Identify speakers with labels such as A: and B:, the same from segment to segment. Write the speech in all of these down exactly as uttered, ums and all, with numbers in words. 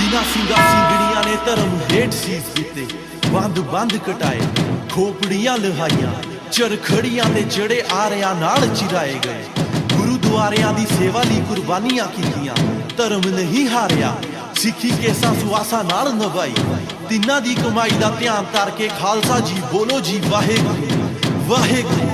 A: जिन्हां सिंगा सिंगड़ियां ने धर्म हेठ सीस दिते, बंद बंद कटाए, खोपड़ियां लहाइयां, चरखड़ियां ते जड़े आरियां नाल चिराए गए। गुरुद्वारियां दी सेवा लई कुर्बानियां कीतियां, धर्म नहीं हारिया, सिक्खी केसां सुआसां नाल नभाई। तिन्हां दी कमाई दा ध्यान करके खालसा जी बोलो जी Waheguru Waheguru.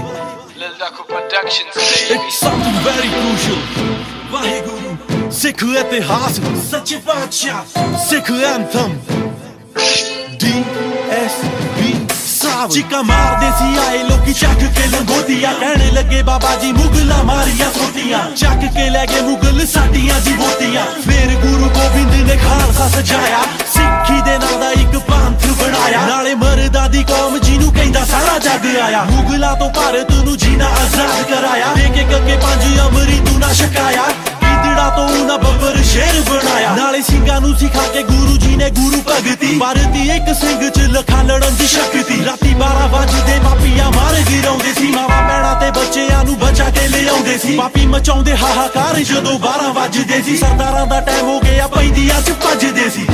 A: It's something very crucial, Waheguru. Sikh इतिहास सच्चे पातशाह, सिख एंथम डी एस बी चिका मारदे सी आए लोकी चक के लंगोटियां, कहने लगे बाबा जी मुगला मारिया सोटियां, चक के ले गए मुगल साडियां जी वोटियां। फिर गुरु गोबिंद ने खालसा सजाया, सिक्खी दे नां दा इक पंथ बनाया, नाले मर्दां दी कौम जिन्नू कहंदा सारा जग आया। मुगलां तो भारत नू जीना आजाद कराया, एक एक के पंज अमृत ना छकाया, गिदड़ा तो उन्हां बब्बर शेर बनाया। नाले ਸਿੰਘਾਂ ਨੂੰ सिखा के गुरु जी ने गुरु भगती, भारती एक सिंह च लखा लड़न दी शक्ति। राती बारह वजदे पापीआं मार गिराउंदे सी, मावां भैणां ते बच्चिआं नू बचा के लिआउंदे सी। पापी मचाउंदे हाहाकार जदों बारह वजदे सी, सरदारां दा टाइम हो गया पैंदियां च भजदे सी।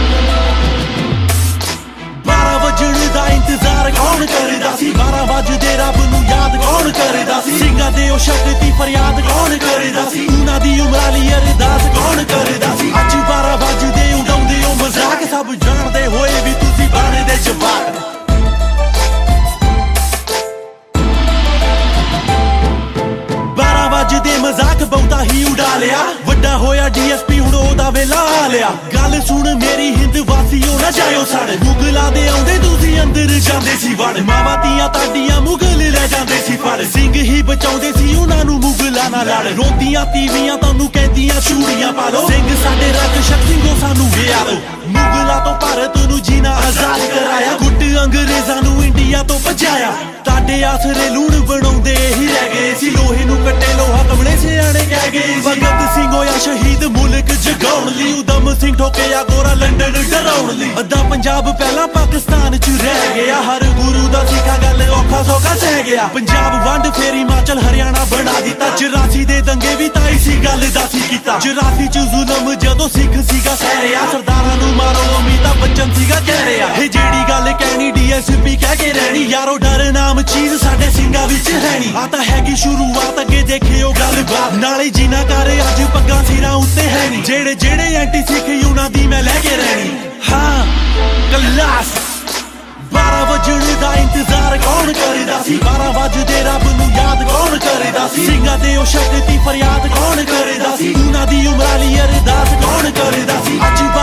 A: बारह वजण दा इंतजार कौन करदा सी, बारह वजदे रब नू याद कौन करदा सी। ਸਿੰਘਾਂ दे ओ शक्ति फरियाद कौन करदा सी, उन्हां दी उमरां लई अरदास कौन करदा सी। अज बारह वजदे उडाउंदे ओ मजाक, सब जाणदे होए भी तुसीं बनदे जवाक। वजदे मजाक बहुता ही उड़ा लिया, वड्डा होया डी एस पी हुण ओदा वेला आ लिया। गल सुन मेरी हिंद वासियो ना जायो सड़, मुगलां दे आउंदे तुसीं अंदर जांदे सी वड़। मावां धीआं ताडियां मुगल लै जांदे सी फड़, सिंह ही बचाउंदे सी उन्हां नू मुगलां नाल लड़। रोंदियां तीवियां तानू कहंदियां चूड़ियां पा लो, सिंह साडे रक्षक सिंघो सानू विआ लो। मुगलां तो भारत नू जीना आजाद कराया, गुੱਟ अंग्रेਜ਼ਾਂ नू इंडिया तो भजाया। ताडे आसरे लूण बनाउंदे ही रह गए सी, लोहे नू कट्टे लोहा कमले सियाणे कह गए। भगत सिंह होया शहीद मुल्क जगाउण लई, उधम सिंह ठोकिया गोरा लंडन डराउण लई। अद्धा पंजाब पहला पाकिस्तान च रह गया, हर गुरु दा सिखा गल औखा सौखा सह गया। पंजाब वंड फेर हिमाचल हरियाणा बना दिता, चौरासी दे दंगे भी तां इसी गल दा सी कीता। चौरासी च जुल्म जदों सिख सीगा सह रिया, सरदारां नू मारो अमिताभ बच्चन सीगा कह रिया। हे जेड़ी गल कहनी डी एस पी कह के रहनी, यारो डर नाम चीज साडे ਸਿੰਘਾਂ विच है नी। आ तां हैगी शुरुआत अगे देखियो गल बात, नाले जीना कर अज पग्गां सिरां उत्ते है नी। जेड़े जेड़े एंटी सिख उन्हां दी मैं लैके रहनी। हाँ कलास बारह वजण दा इंतजार कौन करदा सी, बारह वजदे रब नू याद कौन करदा सी। ਸਿੰਘਾਂ दे ओ शक्ति फरियाद कौन करदा सी, उन्हां दी उमरां लई अरदास कौन करदा सी। अज